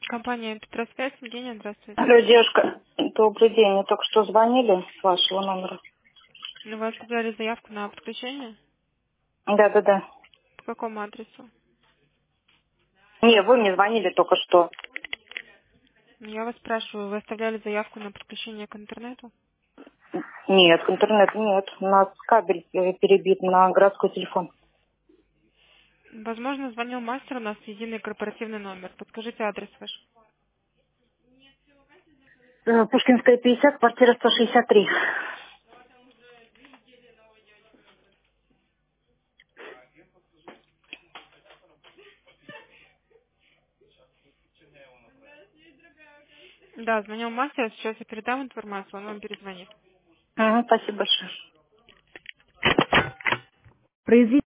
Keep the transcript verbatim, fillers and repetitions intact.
Компания Петросвязь, Евгения, здравствуйте. Алло, девушка, добрый день. Мне только что звонили с вашего номера. Ну, вы оставляли заявку на подключение? Да-да-да. По какому адресу? Не, вы мне звонили только что. Ну, я вас спрашиваю, вы оставляли заявку на подключение к интернету? Нет, интернет нет. У нас кабель э, перебит на городской телефон. Возможно, звонил мастер, у нас единый корпоративный номер. Подскажите адрес ваш. Э, Пушкинская, пятьдесят, квартира сто шестьдесят три. Да, звонил мастер, сейчас я передам информацию, он вам перезвонит. Мгм, спасибо большое. Произведите